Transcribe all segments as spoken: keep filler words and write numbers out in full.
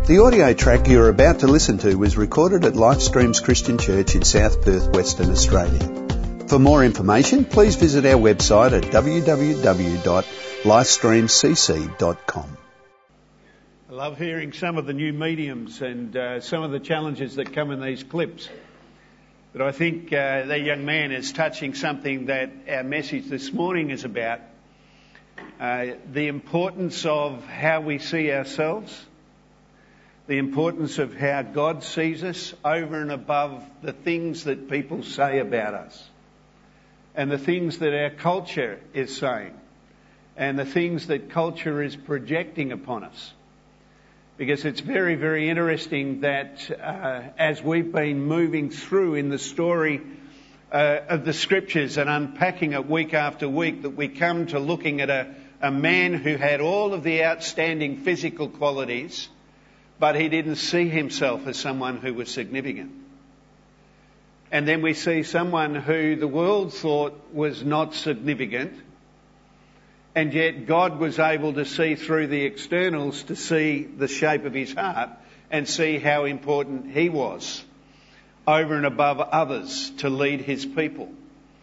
The audio track you're about to listen to was recorded at Lifestreams Christian Church in South Perth, Western Australia. For more information, please visit our website at w w w dot lifestream c c dot com. I love hearing some of the new mediums and uh, some of the challenges that come in these clips. But I think uh, that young man is touching something that our message this morning is about. Uh, the importance of how we see ourselves, the importance of how God sees us over and above the things that people say about us, and the things that our culture is saying, and the things that culture is projecting upon us. Because it's very, very interesting that uh, as we've been moving through in the story uh, of the Scriptures and unpacking it week after week, that we come to looking at a, a man who had all of the outstanding physical qualities, but he didn't see himself as someone who was significant. And then we see someone who the world thought was not significant, and yet God was able to see through the externals to see the shape of his heart and see how important he was over and above others to lead his people.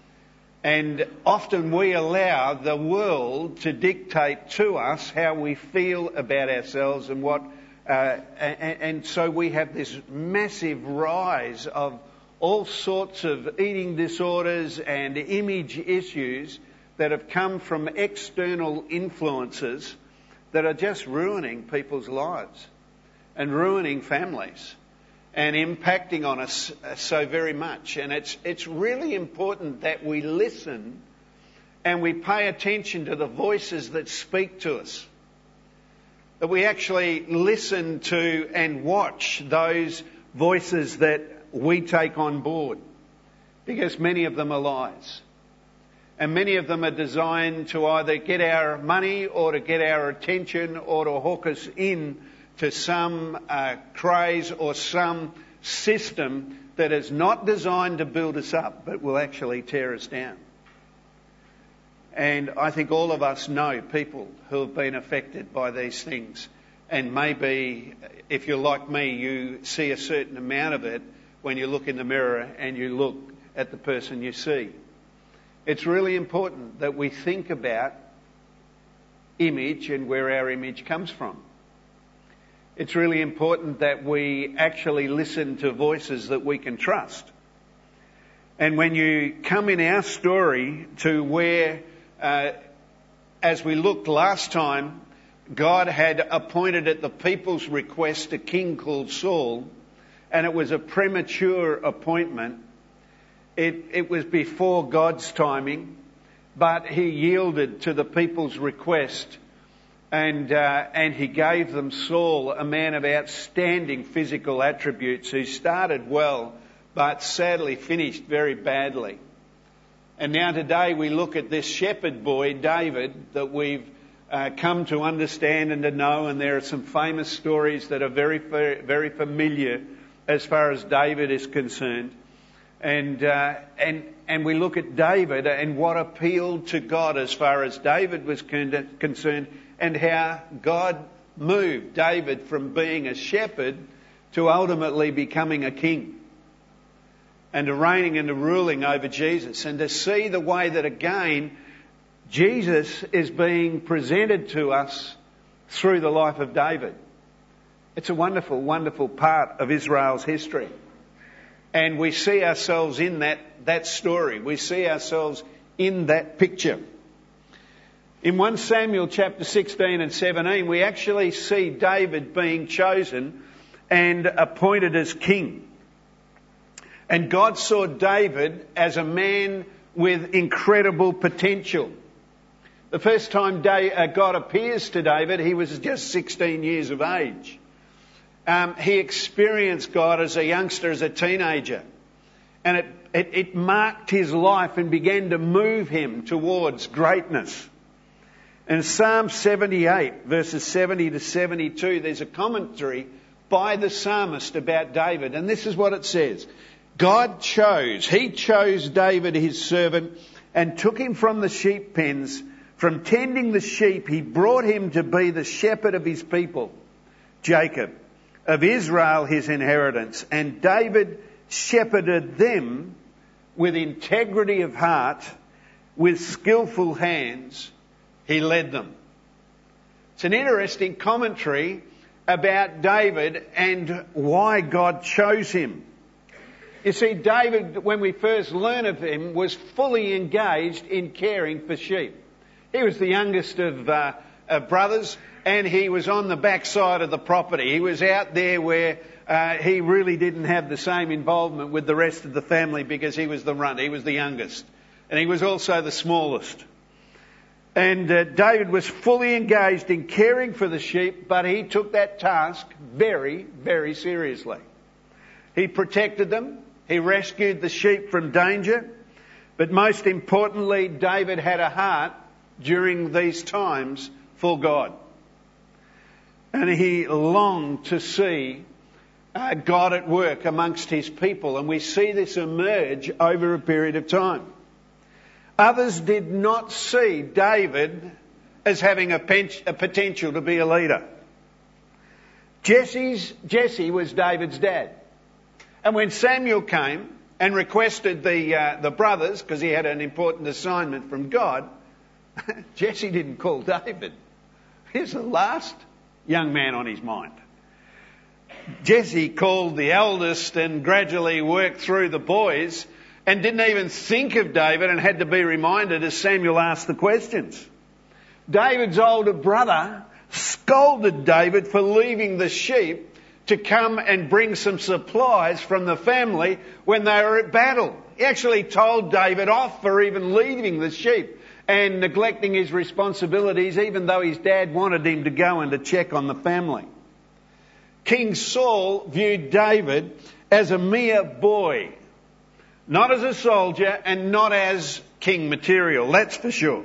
And often we allow the world to dictate to us how we feel about ourselves and what, uh, and, and so we have this massive rise of all sorts of eating disorders and image issues that have come from external influences that are just ruining people's lives and ruining families and impacting on us so very much. And it's it's really important that we listen and we pay attention to the voices that speak to us, that we actually listen to and watch those voices that we take on board, because many of them are lies. And many of them are designed to either get our money or to get our attention or to hook us in to some uh, craze or some system that is not designed to build us up, but will actually tear us down. And I think all of us know people who have been affected by these things. And maybe, if you're like me, you see a certain amount of it when you look in the mirror and you look at the person you see. It's really important that we think about image and where our image comes from. It's really important that we actually listen to voices that we can trust. And when you come in our story to where, uh, as we looked last time, God had appointed at the people's request a king called Saul, and it was a premature appointment. It, it was before God's timing, but he yielded to the people's request, and uh, and he gave them Saul, a man of outstanding physical attributes who started well, but sadly finished very badly. And now today we look at this shepherd boy, David, that we've uh, come to understand and to know, and there are some famous stories that are very, very, very familiar as far as David is concerned. And uh, and and we look at David and what appealed to God as far as David was con- concerned, and how God moved David from being a shepherd to ultimately becoming a king, and to reigning and to ruling over Jesus, and to see the way that again Jesus is being presented to us through the life of David. It's a wonderful, wonderful part of Israel's history. And we see ourselves in that, that story. We see ourselves in that picture. In First Samuel chapter sixteen and seventeen, we actually see David being chosen and appointed as king. And God saw David as a man with incredible potential. The first time God appears to David, he was just sixteen years of age. Um, he experienced God as a youngster, as a teenager. And it, it, it marked his life and began to move him towards greatness. In Psalm seventy-eight, verses seventy to seventy-two, there's a commentary by the psalmist about David. And this is what it says. God chose, he chose David, his servant, and took him from the sheep pens. From tending the sheep, he brought him to be the shepherd of his people, Jacob. of Israel his inheritance. And David shepherded them with integrity of heart, with skillful hands, he led them. It's an interesting commentary about David and why God chose him. You see, David, when we first learn of him, was fully engaged in caring for sheep. He was the youngest of, uh, of brothers, and he was on the backside of the property. He was out there where uh, he really didn't have the same involvement with the rest of the family because he was the runt. He was the youngest. And he was also the smallest. And uh, David was fully engaged in caring for the sheep, but he took that task very, very seriously. He protected them. He rescued the sheep from danger. But most importantly, David had a heart during these times for God. And he longed to see uh, God at work amongst his people. And we see this emerge over a period of time. Others did not see David as having a, pen- a potential to be a leader. Jesse's, Jesse was David's dad. And when Samuel came and requested the, uh, the brothers, because he had an important assignment from God, Jesse didn't call David. He's the last young man on his mind. Jesse called the eldest and gradually worked through the boys and didn't even think of David and had to be reminded as Samuel asked the questions. David's older brother scolded David for leaving the sheep to come and bring some supplies from the family when they were at battle. He actually told David off for even leaving the sheep and neglecting his responsibilities, even though his dad wanted him to go and to check on the family. King Saul viewed David as a mere boy, not as a soldier and not as king material, that's for sure.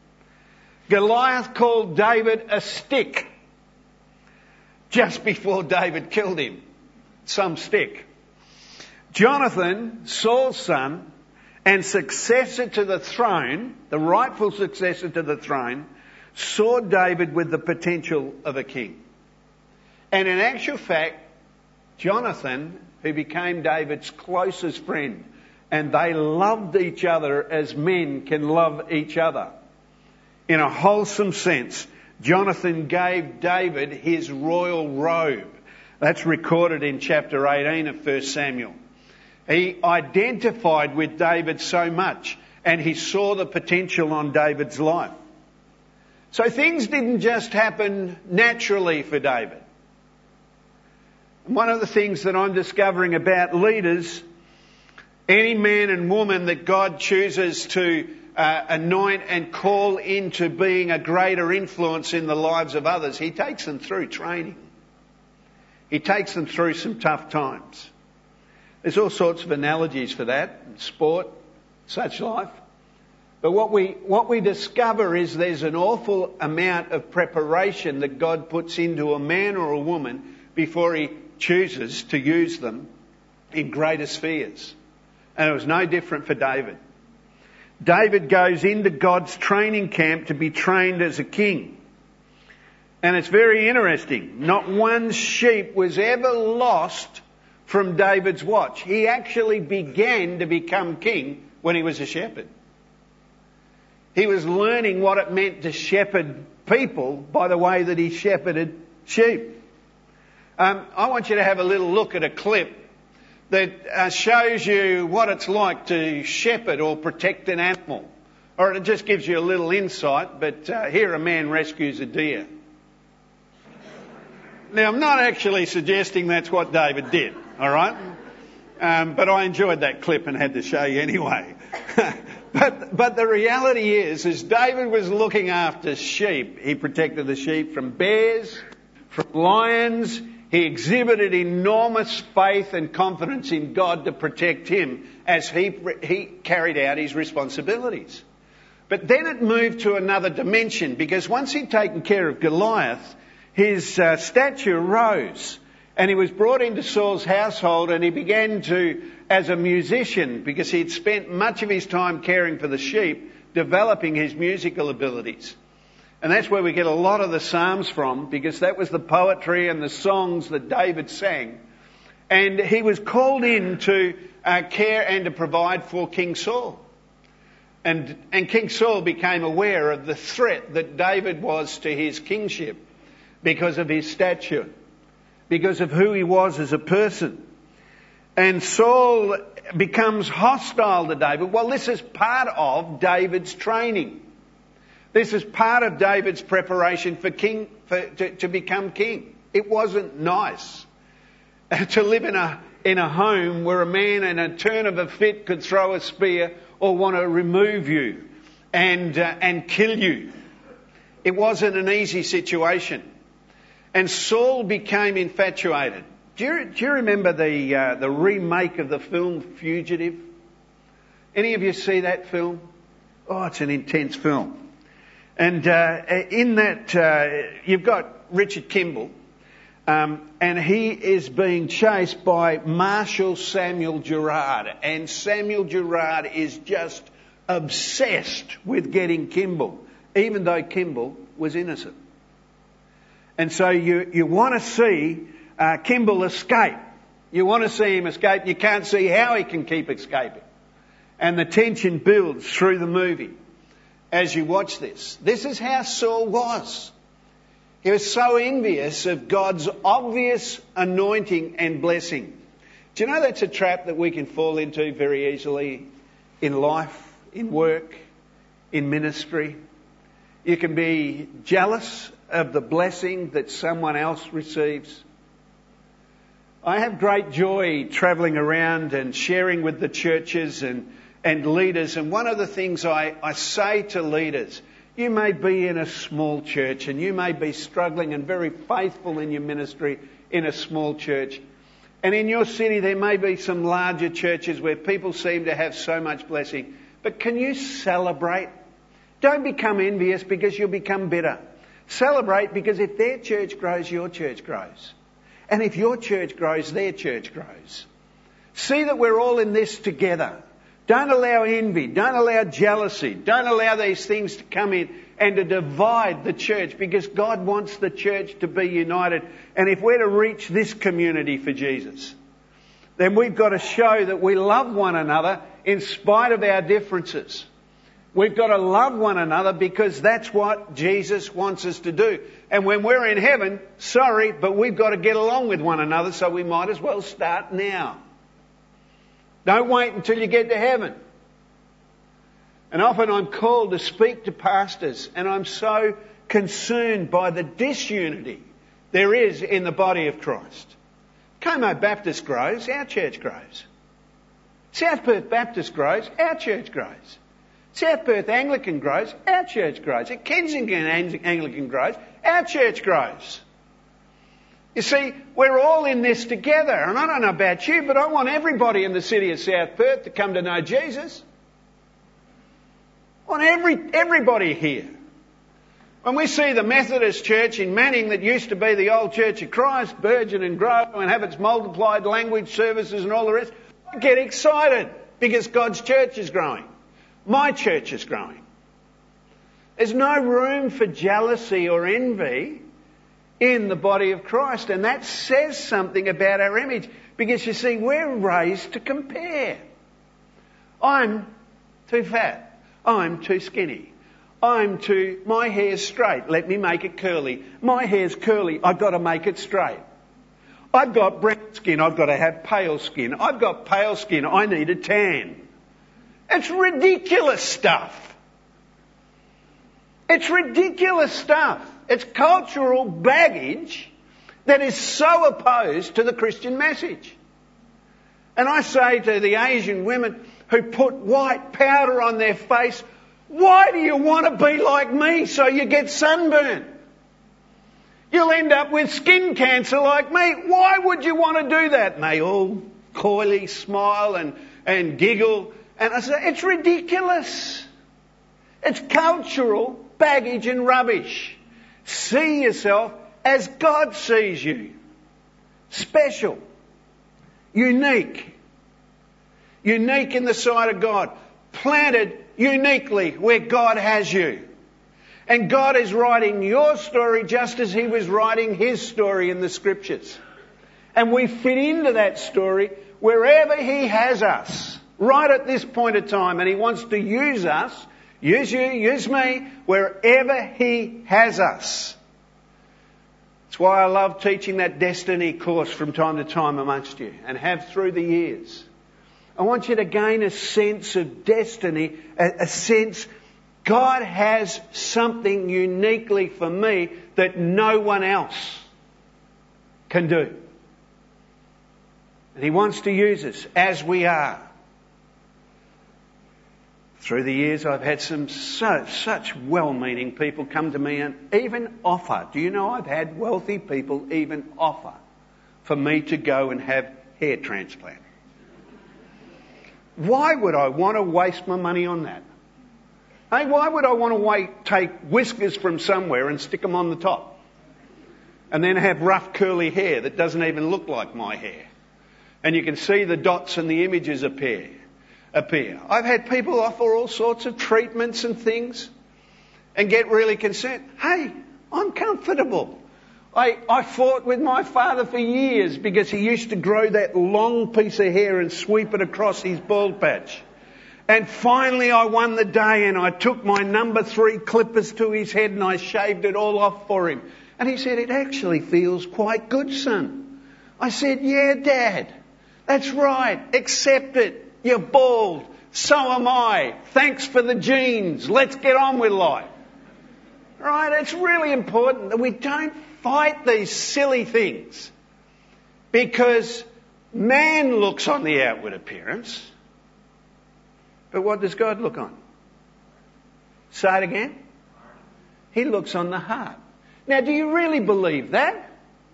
Goliath called David a stick just before David killed him. Some stick. Jonathan, Saul's son, and successor to the throne, the rightful successor to the throne, saw David with the potential of a king. And in actual fact, Jonathan, who became David's closest friend, and they loved each other as men can love each other. In a wholesome sense, Jonathan gave David his royal robe. That's recorded in chapter eighteen of First Samuel. He identified with David so much, and he saw the potential on David's life. So things didn't just happen naturally for David. One of the things that I'm discovering about leaders, any man and woman that God chooses to uh, anoint and call into being a greater influence in the lives of others, he takes them through training. He takes them through some tough times. There's all sorts of analogies for that, sport, such life. But what we what we discover is there's an awful amount of preparation that God puts into a man or a woman before he chooses to use them in greater spheres. And it was no different for David. David goes into God's training camp to be trained as a king. And it's very interesting. Not one sheep was ever lost from David's watch. He actually began to become king when he was a shepherd. He was learning what it meant to shepherd people by the way that he shepherded sheep. Um, I want you to have a little look at a clip that uh, shows you what it's like to shepherd or protect an animal. Or it just gives you a little insight, but uh, here a man rescues a deer. Now, I'm not actually suggesting that's what David did, all right? Um, but I enjoyed that clip and had to show you anyway. but but the reality is, is David was looking after sheep. He protected the sheep from bears, from lions. He exhibited enormous faith and confidence in God to protect him as he, he carried out his responsibilities. But then it moved to another dimension, because once he'd taken care of Goliath, his uh, stature rose, and he was brought into Saul's household, and he began to, as a musician, because he'd spent much of his time caring for the sheep, developing his musical abilities. And that's where we get a lot of the Psalms from, because that was the poetry and the songs that David sang. And he was called in to uh, care and to provide for King Saul. And, and King Saul became aware of the threat that David was to his kingship because of his stature, because of who he was as a person. And Saul becomes hostile to David. Well, this is part of David's training. This is part of David's preparation for king, for, to, to become king. It wasn't nice to live in a in a home where a man in a turn of a fit could throw a spear or want to remove you and uh, and kill you. It wasn't an easy situation. And Saul became infatuated. Do you, do you remember the uh, the remake of the film Fugitive? Any of you see that film? Oh, it's an intense film. And uh, in that, uh, you've got Richard Kimball, um, and he is being chased by Marshal Samuel Gerard. And Samuel Gerard is just obsessed with getting Kimball, even though Kimball was innocent. And so you, you want to see uh, Kimball escape. You want to see him escape. You can't see how he can keep escaping. And the tension builds through the movie as you watch this. This is how Saul was. He was so envious of God's obvious anointing and blessing. Do you know that's a trap that we can fall into very easily in life, in work, in ministry? You can be jealous of the blessing that someone else receives. I have great joy travelling around and sharing with the churches and and leaders. And one of the things I, I say to leaders, you may be in a small church and you may be struggling and very faithful in your ministry in a small church. And in your city there may be some larger churches where people seem to have so much blessing. But can you celebrate? Don't become envious because you'll become bitter. Celebrate because if their church grows, your church grows. And if your church grows, their church grows. See that we're all in this together. Don't allow envy, don't allow jealousy, don't allow these things to come in and to divide the church, because God wants the church to be united. And if we're to reach this community for Jesus, then we've got to show that we love one another in spite of our differences. We've got to love one another because that's what Jesus wants us to do. And when we're in heaven, sorry, but we've got to get along with one another, so we might as well start now. Don't wait until you get to heaven. And often I'm called to speak to pastors, and I'm so concerned by the disunity there is in the body of Christ. Como Baptist grows, our church grows. South Perth Baptist grows, our church grows. South Perth Anglican grows, our church grows. At Kensington Anglican grows, our church grows. You see, we're all in this together. And I don't know about you, but I want everybody in the city of South Perth to come to know Jesus. I want every, everybody here. When we see the Methodist Church in Manning that used to be the old Church of Christ, burgeon and grow and have its multiplied language services and all the rest, I get excited because God's church is growing. My church is growing. There's no room for jealousy or envy in the body of Christ. And that says something about our image. Because you see, we're raised to compare. I'm too fat. I'm too skinny. I'm too... My hair's straight. Let me make it curly. My hair's curly. I've got to make it straight. I've got brown skin. I've got to have pale skin. I've got pale skin. I need a tan. It's ridiculous stuff. It's ridiculous stuff. It's cultural baggage that is so opposed to the Christian message. And I say to the Asian women who put white powder on their face, why do you want to be like me so you get sunburn? You'll end up with skin cancer like me. Why would you want to do that? And they all coyly smile and, and giggle. And I say, it's ridiculous. It's cultural baggage and rubbish. See yourself as God sees you. Special. Unique. Unique in the sight of God. Planted uniquely where God has you. And God is writing your story just as he was writing his story in the scriptures. And we fit into that story wherever he has us, right at this point of time. And he wants to use us, use you, use me, wherever he has us. That's why I love teaching that destiny course from time to time amongst you, and have through the years. I want you to gain a sense of destiny, a, a sense God has something uniquely for me that no one else can do. And he wants to use us as we are. Through the years, I've had some so, such well-meaning people come to me and even offer. Do you know I've had wealthy people even offer for me to go and have hair transplant? Why would I want to waste my money on that? Hey, why would I want to wait, take whiskers from somewhere and stick them on the top? And then have rough curly hair that doesn't even look like my hair. And you can see the dots and the images appear. appear. I've had people offer all sorts of treatments and things and get really concerned. Hey, I'm comfortable. I, I fought with my father for years because he used to grow that long piece of hair and sweep it across his bald patch. And finally I won the day, and I took my number three clippers to his head and I shaved it all off for him. And he said, it actually feels quite good, son. I said, yeah, Dad, that's right. Accept it. You're bald. So am I. Thanks for the genes. Let's get on with life. Right? It's really important that we don't fight these silly things, because man looks on the outward appearance, but what does God look on? Say it again. He looks on the heart. Now, do you really believe that?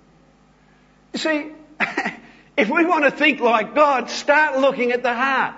You see, if we want to think like God, start looking at the heart.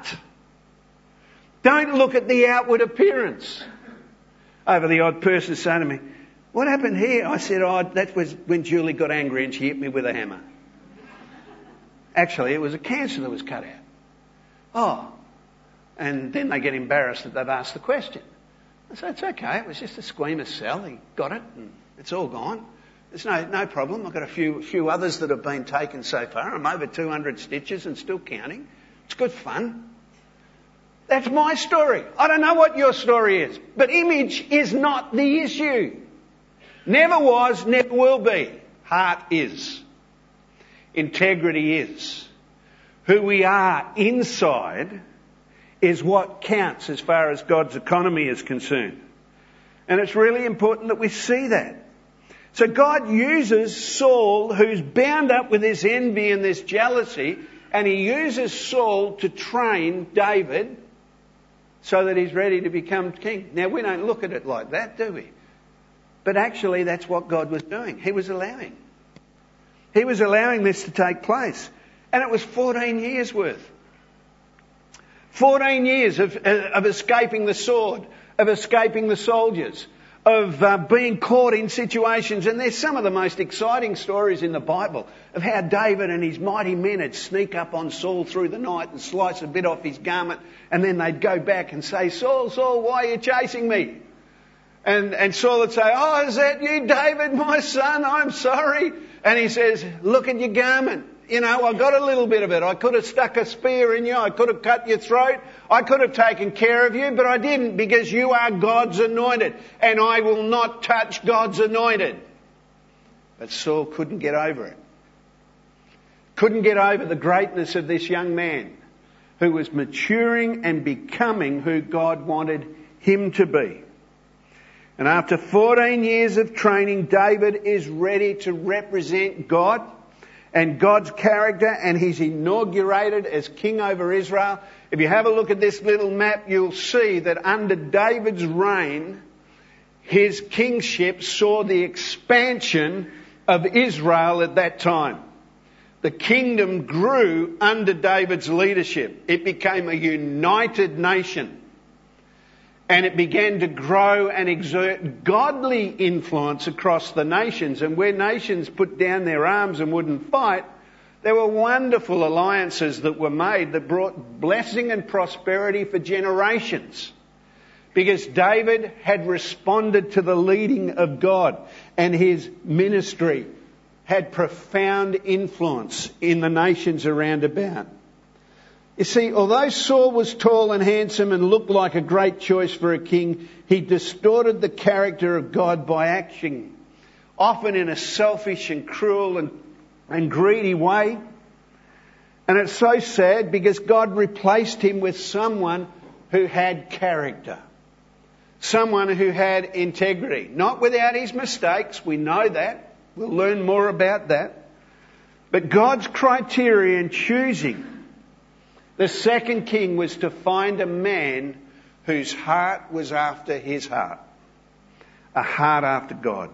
Don't look at the outward appearance. Over the odd person saying to me, what happened here? I said, oh, that was when Julie got angry and she hit me with a hammer. Actually, it was a cancer that was cut out. Oh. And then they get embarrassed that they've asked the question. I said, it's okay. It was just a squamous cell. He got it and it's all gone. There's no no problem. I've got a few few others that have been taken so far. I'm over two hundred stitches and still counting. It's good fun. That's my story. I don't know what your story is, but image is not the issue. Never was, never will be. Heart is. Integrity is. Who we are inside is what counts as far as God's economy is concerned. And it's really important that we see that. So God uses Saul, who's bound up with this envy and this jealousy, and he uses Saul to train David so that he's ready to become king. Now, we don't look at it like that, do we? But actually, that's what God was doing. He was allowing. He was allowing this to take place. And it was fourteen years worth. fourteen years of, of escaping the sword, of escaping the soldiers, of uh, being caught in situations. And there's some of the most exciting stories in the Bible of how David and his mighty men would sneak up on Saul through the night and slice a bit off his garment, and then they'd go back and say, Saul, Saul, why are you chasing me? And, and Saul would say, oh, is that you, David, my son? I'm sorry. And he says, look at your garment. You know, I got a little bit of it. I could have stuck a spear in you. I could have cut your throat. I could have taken care of you, but I didn't, because you are God's anointed, and I will not touch God's anointed. But Saul couldn't get over it. Couldn't get over the greatness of this young man who was maturing and becoming who God wanted him to be. And after fourteen years of training, David is ready to represent God and God's character, and he's inaugurated as king over Israel. If you have a look at this little map, you'll see that under David's reign, his kingship saw the expansion of Israel at that time. The kingdom grew under David's leadership. It became a united nation. And it began to grow and exert godly influence across the nations. And where nations put down their arms and wouldn't fight, there were wonderful alliances that were made that brought blessing and prosperity for generations. because David had responded to the leading of God, and his ministry had profound influence in the nations around about. You see, although Saul was tall and handsome and looked like a great choice for a king, he distorted the character of God by acting, often in a selfish and cruel and, and greedy way. And it's so sad because God replaced him with someone who had character. Someone who had integrity. Not without his mistakes, we know that. We'll learn more about that. But God's criteria in choosing the second king was to find a man whose heart was after his heart. A heart after God.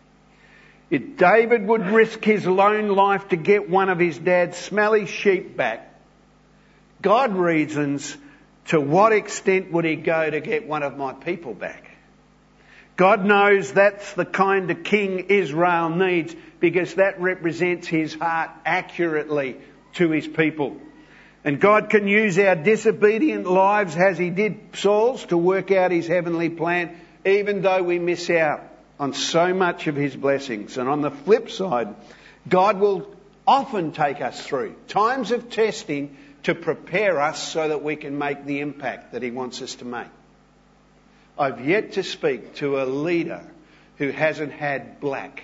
If David would risk his lone life to get one of his dad's smelly sheep back, God reasons, to what extent would he go to get one of my people back? God knows that's the kind of king Israel needs, because that represents his heart accurately to his people. And God can use our disobedient lives, as he did Saul's, to work out his heavenly plan, even though we miss out on so much of his blessings. And on the flip side, God will often take us through times of testing to prepare us so that we can make the impact that he wants us to make. I've yet to speak to a leader who hasn't had black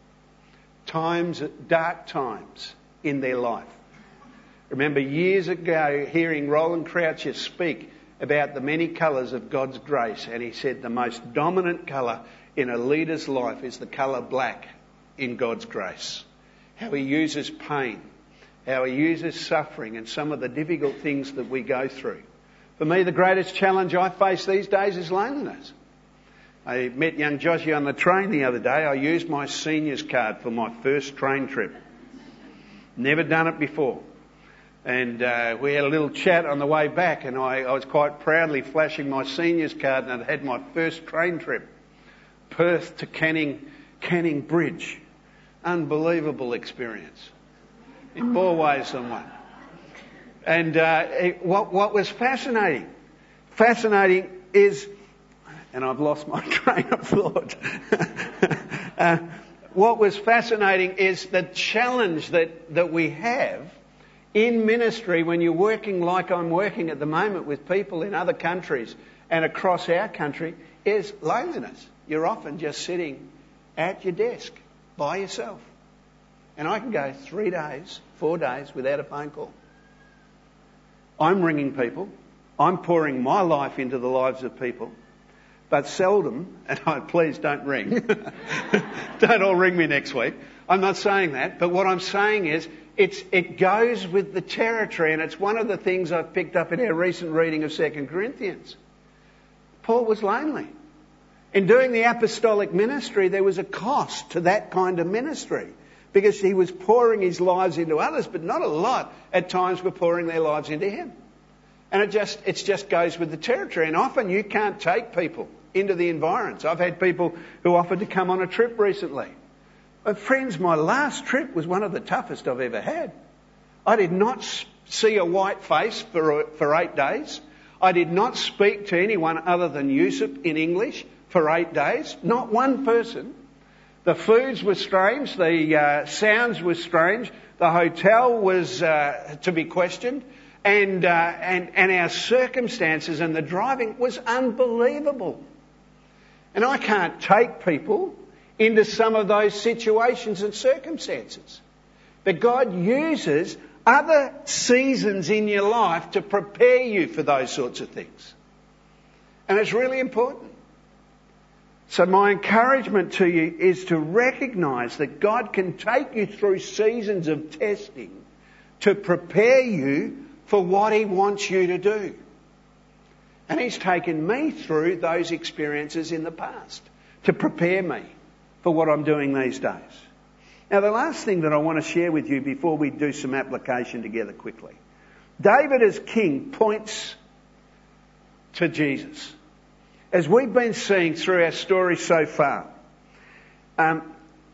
times, dark times in their life. Remember years ago hearing Roland Croucher speak about the many colours of God's grace, and he said the most dominant colour in a leader's life is the colour black in God's grace. How he uses pain, how he uses suffering and some of the difficult things that we go through. For me, the greatest challenge I face these days is loneliness. I met young Joshy on the train the other day. I used my seniors card for my first train trip. Never done it before. And uh, we had a little chat on the way back, and I, I was quite proudly flashing my seniors card, and I'd had my first train trip. Perth to Canning, Canning Bridge. Unbelievable experience. In more ways than one. And uh, it, what, what was fascinating, fascinating is, and I've lost my train of thought. uh, what was fascinating is the challenge that, that we have in ministry when you're working like I'm working at the moment with people in other countries and across our country is loneliness. You're often just sitting at your desk by yourself. And I can go three days, four days without a phone call. I'm ringing people. I'm pouring my life into the lives of people. But seldom, and I, please don't ring. Don't all ring me next week. I'm not saying that. But what I'm saying is it's, it goes with the territory. And it's one of the things I've picked up in our recent reading of Second Corinthians. Paul was lonely. In doing the apostolic ministry, there was a cost to that kind of ministry. Because he was pouring his lives into others, but not a lot at times were pouring their lives into him. And it just it just goes with the territory. And often you can't take people into the environs. I've had people who offered to come on a trip recently. But friends, my last trip was one of the toughest I've ever had. I did not see a white face for, for eight days. I did not speak to anyone other than Yusuf in English for eight days. Not one person. The foods were strange, the uh, sounds were strange, the hotel was uh, to be questioned, and, uh, and and our circumstances and the driving was unbelievable. And I can't take people into some of those situations and circumstances. But God uses other seasons in your life to prepare you for those sorts of things. And it's really important. So my encouragement to you is to recognise that God can take you through seasons of testing to prepare you for what he wants you to do. And he's taken me through those experiences in the past to prepare me for what I'm doing these days. Now, the last thing that I want to share with you before we do some application together quickly. David as king points to Jesus. As we've been seeing through our story so far, um,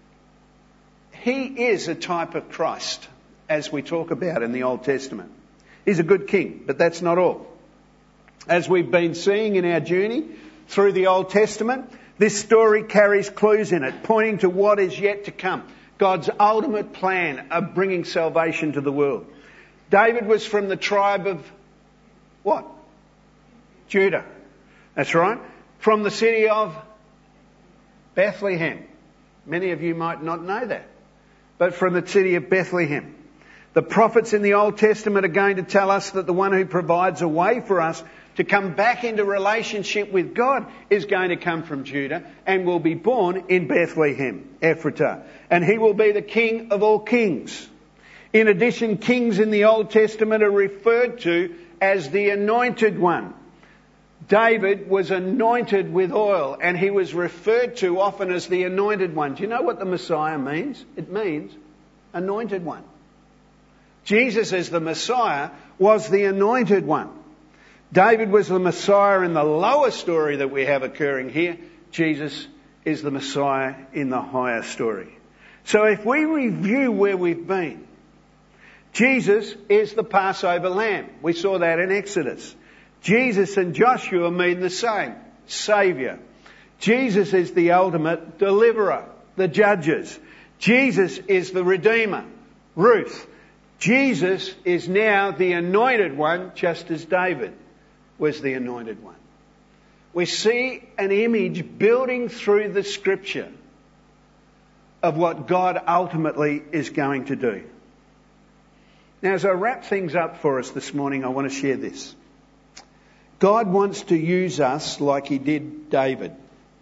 he is a type of Christ, as we talk about in the Old Testament. He's a good king, but that's not all. As we've been seeing in our journey through the Old Testament. This story carries clues in it, pointing to what is yet to come. God's ultimate plan of bringing salvation to the world. David was from the tribe of what? Judah. That's right. From the city of Bethlehem. Many of you might not know that. But from the city of Bethlehem. The prophets in the Old Testament are going to tell us that the one who provides a way for us to come back into relationship with God is going to come from Judah and will be born in Bethlehem, Ephratah. And he will be the King of all kings. In addition, kings in the Old Testament are referred to as the Anointed One. David was anointed with oil and he was referred to often as the Anointed One. Do you know what the Messiah means? It means Anointed One. Jesus as the Messiah was the Anointed One. David was the Messiah in the lower story that we have occurring here. Jesus is the Messiah in the higher story. So if we review where we've been, Jesus is the Passover lamb. We saw that in Exodus. Jesus and Joshua mean the same. Saviour. Jesus is the ultimate deliverer. The judges. Jesus is the Redeemer. Ruth. Jesus is now the Anointed One, just as David was the Anointed One. We see an image building through the Scripture of what God ultimately is going to do. Now, as I wrap things up for us this morning, I want to share this. God wants to use us like he did David.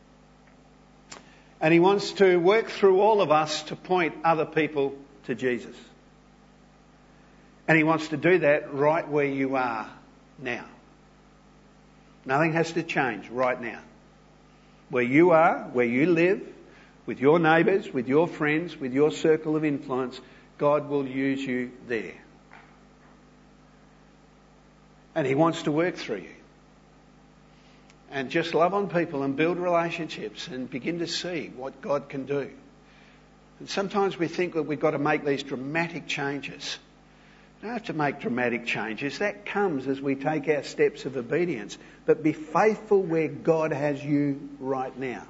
And he wants to work through all of us to point other people to Jesus. And he wants to do that right where you are now. Nothing has to change right now. Where you are, where you live, with your neighbours, with your friends, with your circle of influence, God will use you there. And he wants to work through you. And just love on people and build relationships and begin to see what God can do. And sometimes we think that we've got to make these dramatic changes. You don't have to make dramatic changes. That comes as we take our steps of obedience. But be faithful where God has you right now.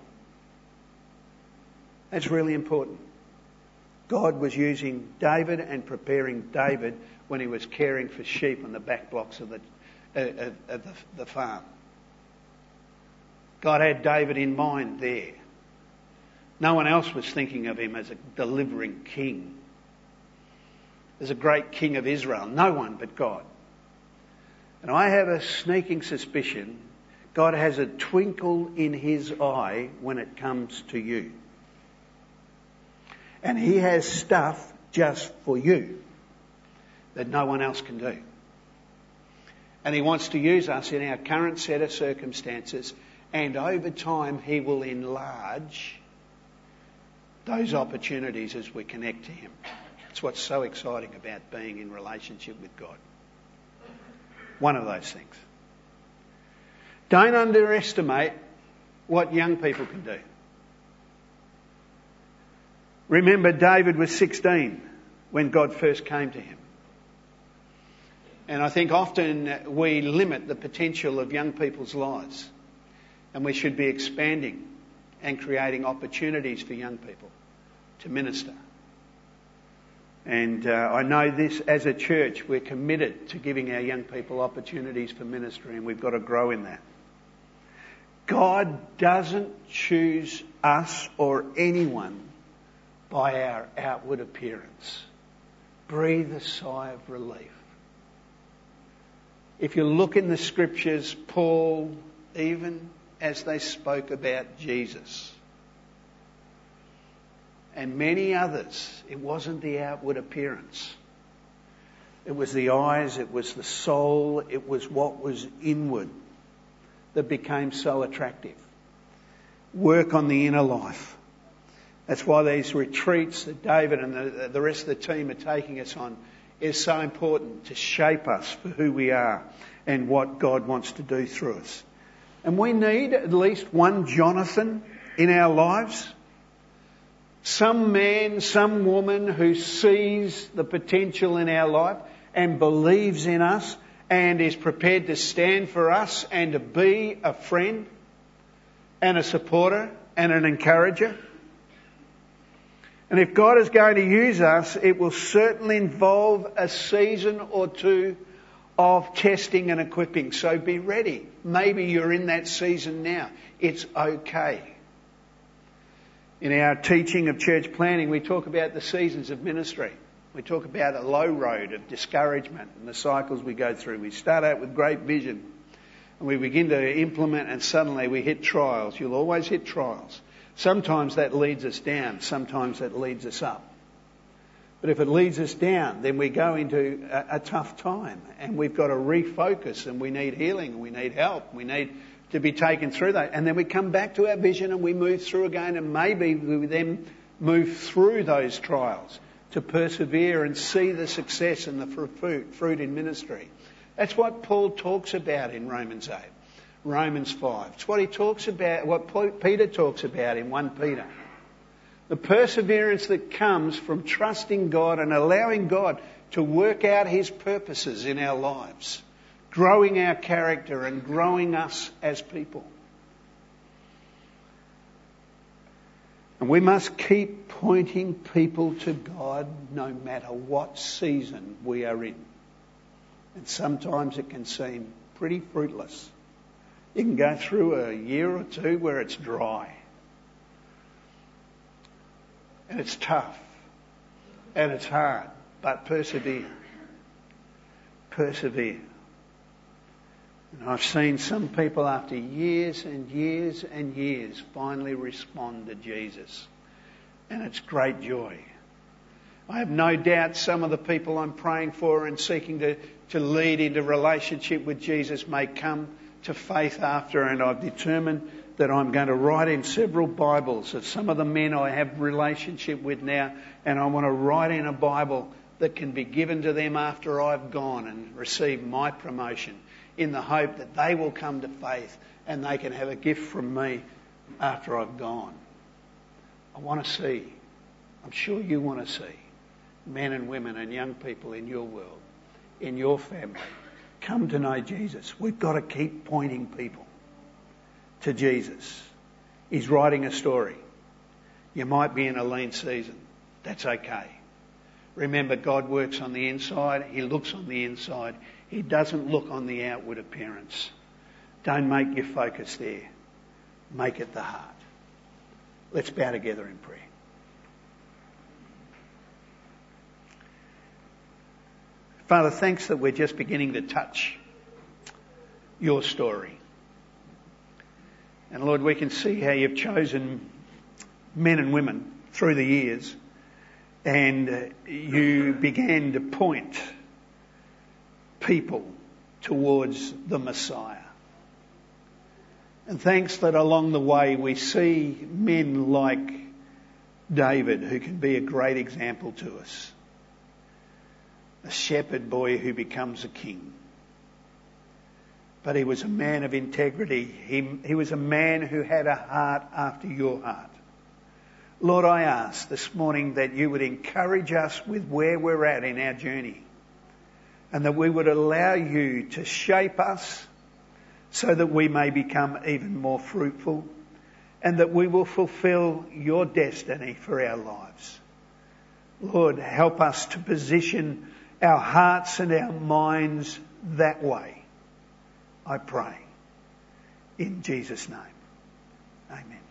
That's really important. God was using David and preparing David when he was caring for sheep on the back blocks of the, uh, of the, the farm. God had David in mind there. No one else was thinking of him as a delivering king. As a great king of Israel. No one but God. And I have a sneaking suspicion God has a twinkle in his eye when it comes to you. And he has stuff just for you that no one else can do. And he wants to use us in our current set of circumstances, and over time he will enlarge those opportunities as we connect to him. That's what's so exciting about being in relationship with God. One of those things. Don't underestimate what young people can do. Remember, David was sixteen when God first came to him. And I think often we limit the potential of young people's lives. And we should be expanding and creating opportunities for young people to minister. And uh, I know this, as a church, we're committed to giving our young people opportunities for ministry, and we've got to grow in that. God doesn't choose us or anyone by our outward appearance. Breathe a sigh of relief. If you look in the Scriptures, Paul, even as they spoke about Jesus, and many others, it wasn't the outward appearance. It was the eyes, it was the soul, it was what was inward that became so attractive. Work on the inner life. That's why these retreats that David and the, the rest of the team are taking us on is so important to shape us for who we are and what God wants to do through us. And we need at least one Jonathan in our lives. Some man, some woman who sees the potential in our life and believes in us and is prepared to stand for us and to be a friend and a supporter and an encourager. And if God is going to use us, it will certainly involve a season or two of testing and equipping. So be ready. Maybe you're in that season now. It's okay. In our teaching of church planning, we talk about the seasons of ministry. We talk about a low road of discouragement and the cycles we go through. We start out with great vision and we begin to implement, and suddenly we hit trials. You'll always hit trials. Sometimes that leads us down. Sometimes that leads us up. But if it leads us down, then we go into a, a tough time and we've got to refocus, and we need healing and we need help. We need to be taken through that. And then we come back to our vision and we move through again, and maybe we then move through those trials to persevere and see the success and the fruit, fruit in ministry. That's what Paul talks about in Romans eight, Romans five. It's what he talks about, what Peter talks about in First Peter. The perseverance that comes from trusting God and allowing God to work out his purposes in our lives, growing our character and growing us as people. And we must keep pointing people to God no matter what season we are in. And sometimes it can seem pretty fruitless. You can go through a year or two where it's dry. And it's tough. And it's hard. But persevere. Persevere. And I've seen some people after years and years and years finally respond to Jesus. And it's great joy. I have no doubt some of the people I'm praying for and seeking to, to lead into relationship with Jesus may come to faith after, and I've determined that I'm going to write in several Bibles of some of the men I have relationship with now, and I want to write in a Bible that can be given to them after I've gone and receive my promotion, in the hope that they will come to faith and they can have a gift from me after I've gone. I want to see, I'm sure you want to see, men and women and young people in your world, in your family, come to know Jesus. We've got to keep pointing people to Jesus. He's writing a story. You might be in a lean season. That's okay. Remember, God works on the inside. He looks on the inside. He doesn't look on the outward appearance. Don't make your focus there. Make it the heart. Let's bow together in prayer. Father, thanks that we're just beginning to touch your story. And Lord, we can see how you've chosen men and women through the years, and you began to point people towards the Messiah. And thanks that along the way we see men like David, who can be a great example to us. A shepherd boy who becomes a king. But he was a man of integrity. He, he was a man who had a heart after your heart. Lord, I ask this morning that you would encourage us with where we're at in our journey, and that we would allow you to shape us so that we may become even more fruitful, and that we will fulfill your destiny for our lives. Lord, help us to position our hearts and our minds that way, I pray. In Jesus' name, amen.